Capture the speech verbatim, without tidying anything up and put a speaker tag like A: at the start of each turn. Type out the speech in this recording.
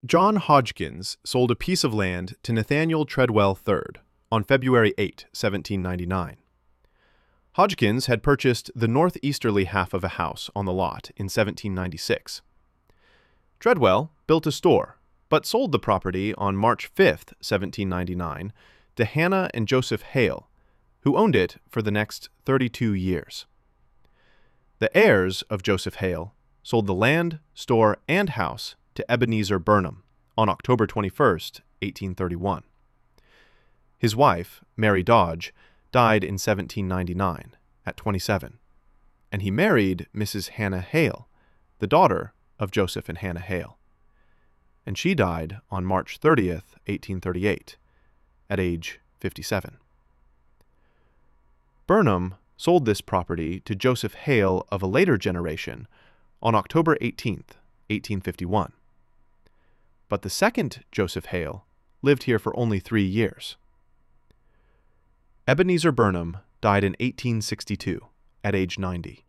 A: John Hodgkins sold a piece of land to Nathaniel Treadwell the third on February eighth, seventeen ninety-nine. Hodgkins had purchased the northeasterly half of a house on the lot in seventeen ninety-six. Treadwell built a store, but sold the property on March fifth, seventeen ninety-nine, to Hannah and Joseph Hale, who owned it for the next thirty-two years. The heirs of Joseph Hale sold the land, store, and house to Ebenezer Burnham on October twenty-first, eighteen thirty-one. His wife, Mary Dodge, died in seventeen ninety-nine at twenty-seven, and he married Missus Hannah Hale, the daughter of Joseph and Hannah Hale, and she died on March thirtieth, eighteen thirty-eight, at age fifty-seven. Burnham sold this property to Joseph Hale of a later generation on October eighteenth, eighteen fifty-one. But the second Joseph Hale lived here for only three years. Ebenezer Burnham died in eighteen sixty-two at age ninety.